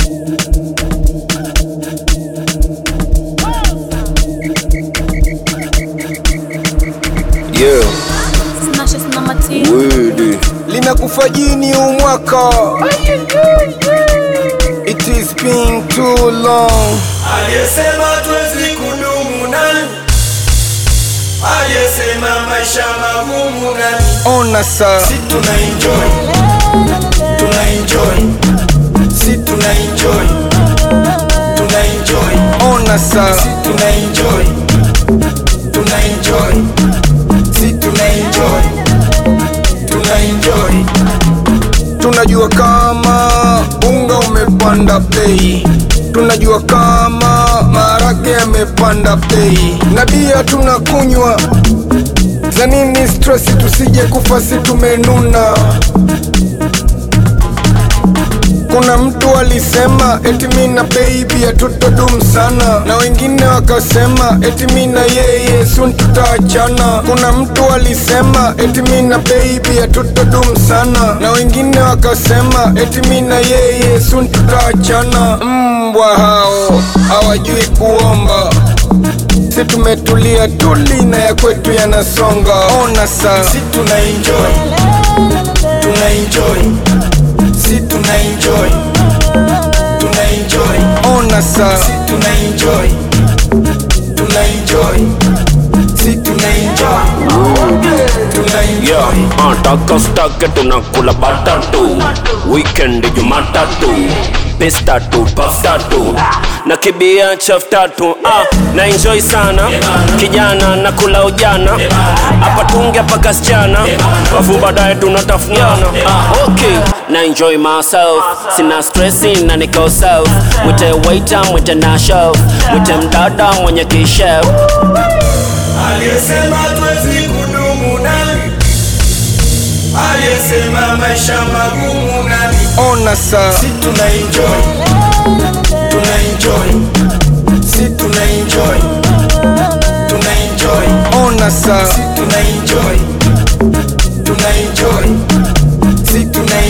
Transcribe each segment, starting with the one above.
Yeah. Word. Linakufa jini umwaka. It is been too long. Aliyesema tuwezi kudumu nani? Aliyesema maisha magumu nani? Ona sa Si tuna enjoy, si tuna enjoy, ona sa si tuna enjoy, si tuna enjoy. Tunajua kama unga umepanda bei, tunajua kama maharage yamepanda bei, na bia tunakunywa. Za nini stress? Tusije kufa si tumenuna. Kuna mtu alisema eti mina baby hatutodum sana, na wengine wakasema eti mina yeye soon tutaachana. Kuna mtu alisema eti mina baby hatutodum sana, na wengine wakasema eti mina yeye soon tutaachana. Mbwa hao hawajui kuomba, si tumetulia tuli na ya kwetu yanasonga. Ona sa Si tuna enjoy, si tuna enjoy, ona sa si tuna enjoy, si tuna enjoy. Taka stake tunakula batatu, weekend Jumatatu, pesta tu, pasta tu, na kibia chaftatu. Na enjoy sana, kijana na kula ujana, hapa tunge paka sichana, wafu baadaye tunatafuniana. Okay, na enjoy myself, sina stressi na niko self. Mwite waiter, mwite na chef, mwite mdada mwenye kishef. Aliyesema tuwezi kudumu nani? Aliyesema maisha magumu nani? ona sa Si tuna enjoy, si tuna enjoy, ona sa si tuna enjoy, si tuna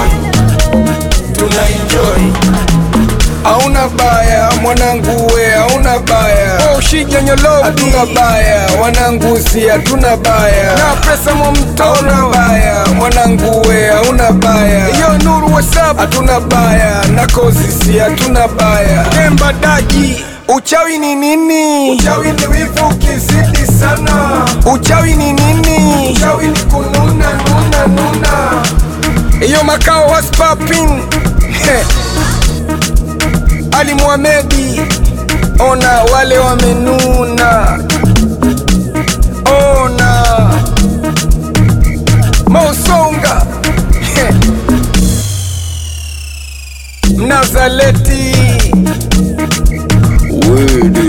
enjoy. hauna baya mwanangu we, hauna baya. Oh shija nyolo hatuna baya wanangu, si hatuna baya. Na presa mto hauna baya mwanangu we, hauna baya. Yo Nuru WhatsApp hatuna baya, na kozi si hatuna baya. Temba daji uchawi ni nini? Uchawi ni wivu ukizidi sana. Uchawi ni nini? Uchawi ni kununa. Iyo makao was popping. Ali Muhamedi, ona wale wamenuna. Ona Mosonga Mnazaleti. Word.